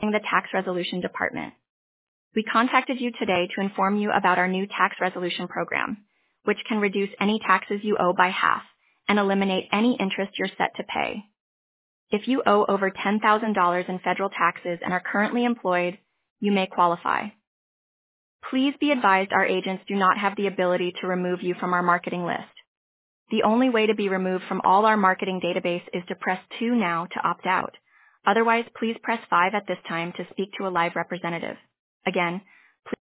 calling the Tax Resolution Department. We contacted you today to inform you about our new tax resolution program, which can reduce any taxes you owe by half and eliminate any interest you're set to pay. If you owe over $10,000 in federal taxes and are currently employed, you may qualify. Please be advised our agents do not have the ability to remove you from our marketing list. The only way to be removed from all our marketing database is to press 2 now to opt out. Otherwise, please press 5 at this time to speak to a live representative. Again,